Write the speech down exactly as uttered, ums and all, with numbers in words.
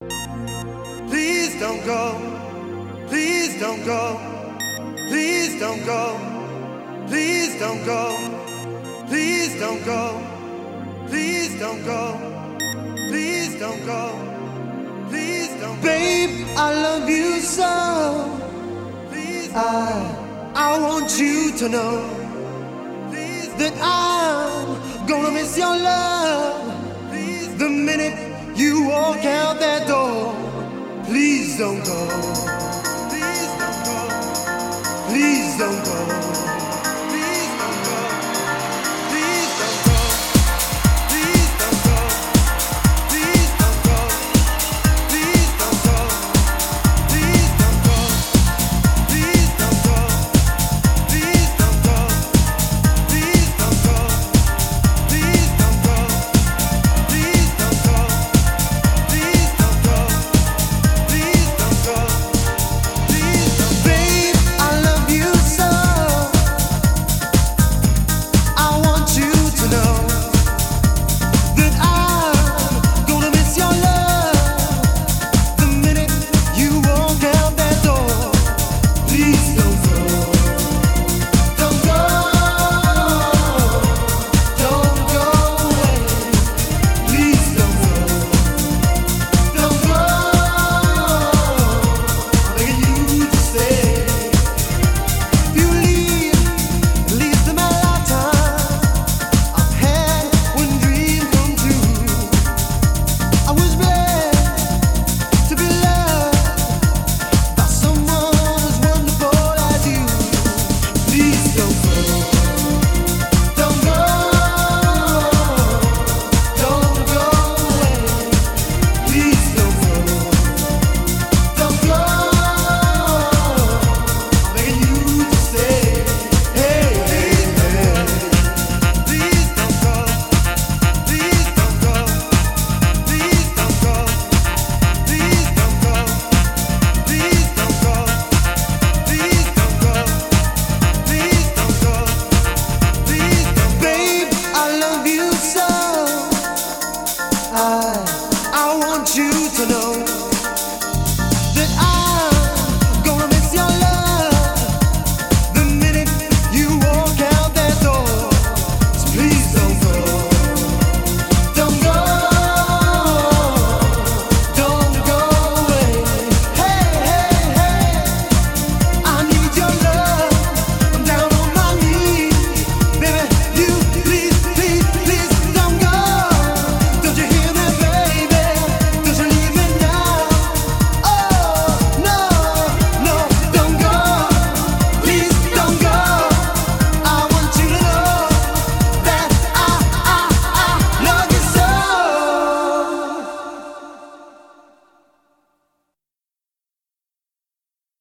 Please don't go. Please don't go. Please don't go. Please don't go. Please don't go. Please don't go. Please don't go. Please don't go. Babe, I love you so. Please I I want you to know that I'm gonna miss your love. Please, the minute you walk out that door. Please don't go. Please don't go. Please don't go. Please don't go. Please don't go. Please don't go. Please don't go. Please don't go. Please don't go. Please don't go. Please don't go. Please don't go. Please don't go. Please don't go. Please don't go. Please don't go. Please don't. Babe, I love you so. I want you to know that I'm gonna miss your love the minute you walk out that door. Please don't go. Don't go. Don't go away. Please don't go. Don't go. I'm begging you to stay. If you leave, at least in my lifetime, I've had one dream come true. I was blessed to be loved by someone as wonderful as you. Please don't go. Don't go. Don't go away. Please don't go. Don't go. I'm begging you to stay. Hey, hey, hey. Please don't go. Please don't go. Please don't go. Please don't go. Please don't go. Please don't go. Please don't go. Please don't. Babe, I love you so. I I want you to know